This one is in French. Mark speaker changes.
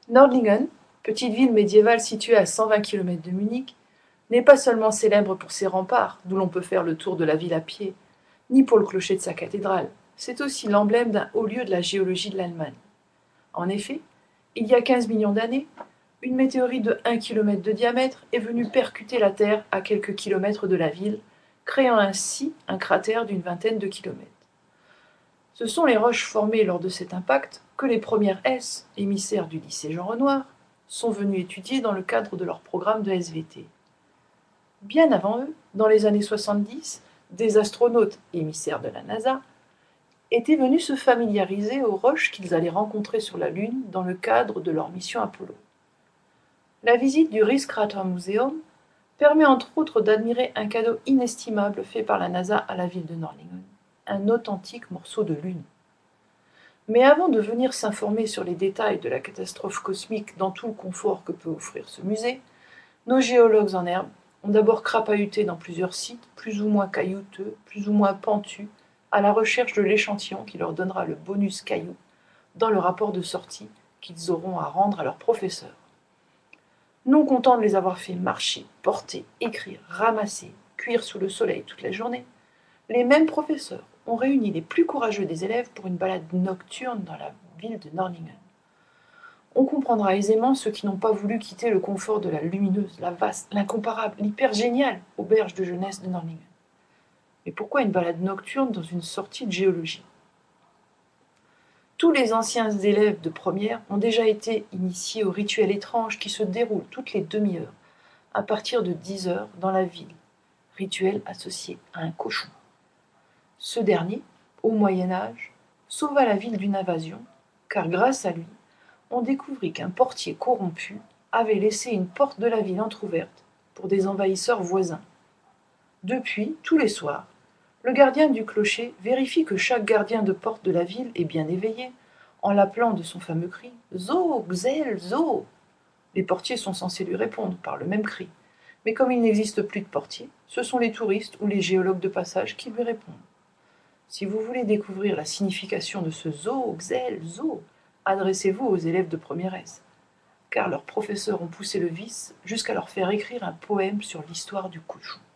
Speaker 1: Nördlingen, petite ville médiévale située à 120 km de Munich, n'est pas seulement célèbre pour ses remparts, d'où l'on peut faire le tour de la ville à pied, ni pour le clocher de sa cathédrale, c'est aussi l'emblème d'un haut lieu de la géologie de l'Allemagne. En effet, il y a 15 millions d'années, une météorite de 1 km de diamètre est venue percuter la Terre à quelques kilomètres de la ville, créant ainsi un cratère d'une vingtaine de kilomètres. Ce sont les roches formées lors de cet impact que les premières S, émissaires du lycée Jean Renoir, sont venues étudier dans le cadre de leur programme de SVT. Bien avant eux, dans les années 70, des astronautes, émissaires de la NASA, étaient venus se familiariser aux roches qu'ils allaient rencontrer sur la Lune dans le cadre de leur mission Apollo. La visite du Rieskrater Museum permet entre autres d'admirer un cadeau inestimable fait par la NASA à la ville de Nördlingen, un authentique morceau de Lune. Mais avant de venir s'informer sur les détails de la catastrophe cosmique dans tout le confort que peut offrir ce musée, nos géologues en herbe ont d'abord crapahuté dans plusieurs sites, plus ou moins caillouteux, plus ou moins pentus, à la recherche de l'échantillon qui leur donnera le bonus caillou dans le rapport de sortie qu'ils auront à rendre à leurs professeurs. Non contents de les avoir fait marcher, porter, écrire, ramasser, cuire sous le soleil toute la journée, les mêmes professeurs ont réuni les plus courageux des élèves pour une balade nocturne dans la ville de Nördlingen. On comprendra aisément ceux qui n'ont pas voulu quitter le confort de la lumineuse, la vaste, l'incomparable, l'hyper géniale auberge de jeunesse de Nördlingen. Mais pourquoi une balade nocturne dans une sortie de géologie? Tous les anciens élèves de première ont déjà été initiés au rituel étrange qui se déroule toutes les demi-heures, à partir de 10 heures, dans la ville, rituel associé à un cochon. Ce dernier, au Moyen Âge, sauva la ville d'une invasion, car grâce à lui, on découvrit qu'un portier corrompu avait laissé une porte de la ville entr'ouverte pour des envahisseurs voisins. Depuis, tous les soirs, le gardien du clocher vérifie que chaque gardien de porte de la ville est bien éveillé, en l'appelant de son fameux cri « Zo, Xel, Zo !» Les portiers sont censés lui répondre par le même cri, mais comme il n'existe plus de portiers, ce sont les touristes ou les géologues de passage qui lui répondent. Si vous voulez découvrir la signification de ce Zo, Xel, Zo, adressez-vous aux élèves de première S, car leurs professeurs ont poussé le vice jusqu'à leur faire écrire un poème sur l'histoire du cochon.